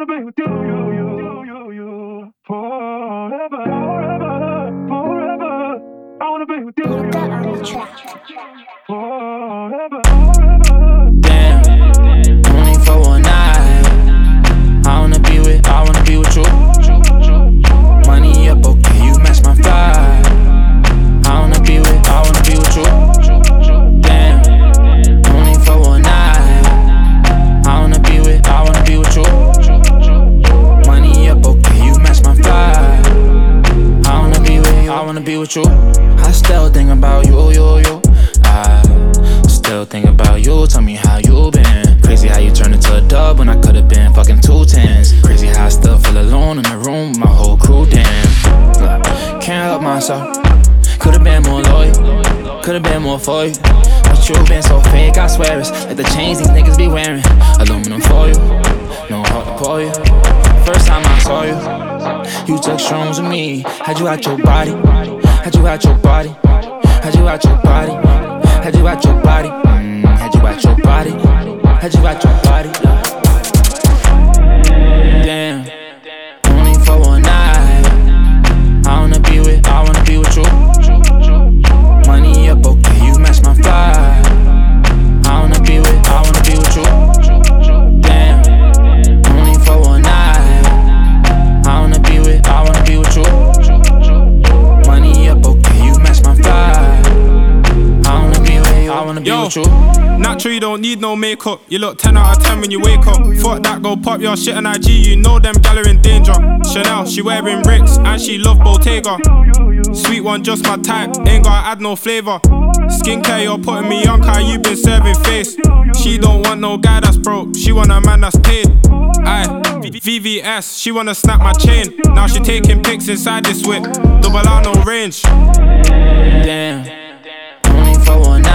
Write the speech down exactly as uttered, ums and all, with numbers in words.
wanna be with you, you, you, you, you, forever, forever, forever. I wanna be with you, you, Luca on the track. forever, forever. Damn, only for one night. I wanna be with, I wanna be with you. Money up, okay, you match my vibe. I wanna be with, I wanna be with you. Damn, only for one night. I wanna be with, I wanna be with you. Money up, okay, you match my vibe. I wanna be with, I wanna be with you. I still think about you, you, you. I still think about you. Tell me how you been. Crazy how you turned into a dub when I could've been fucking two tens. Crazy how I still feel alone in the room with my whole crew. Damn, can't help myself. Could've been more loyal, could've been more for you. But you been so fake, I swear it's like the chains these niggas be wearing. Aluminum for you, no heart to pour you. First time I saw you, you took shrooms with me. Had you out your body, had you out your body, had you out your body, had you out your body, mm, had you out your body, had you out your body. Damn, only for one night. I wanna be with, I wanna be with you. Money up, okay, you match my vibe. I wanna be with, I wanna be with you. Damn, only for one night. I wanna be with, I wanna be with you. Money up, okay, you match my vibe. I wanna be with, I wanna be Yo, with you. natural, you don't need no makeup. You look ten out of ten when you wake up. Fuck that, go pop your shit on I G. You know them gal are in danger. Chanel, she wearing bricks and she love Bottega. Sweet one, just my type, ain't gotta add no flavor. Skincare, you're putting me on, car you been serving face. She don't want no guy that's broke, she want a man that's paid. Aye, V V S, she wanna snap my chain. Now she taking pics inside this whip, double R no range. Damn, only for one night.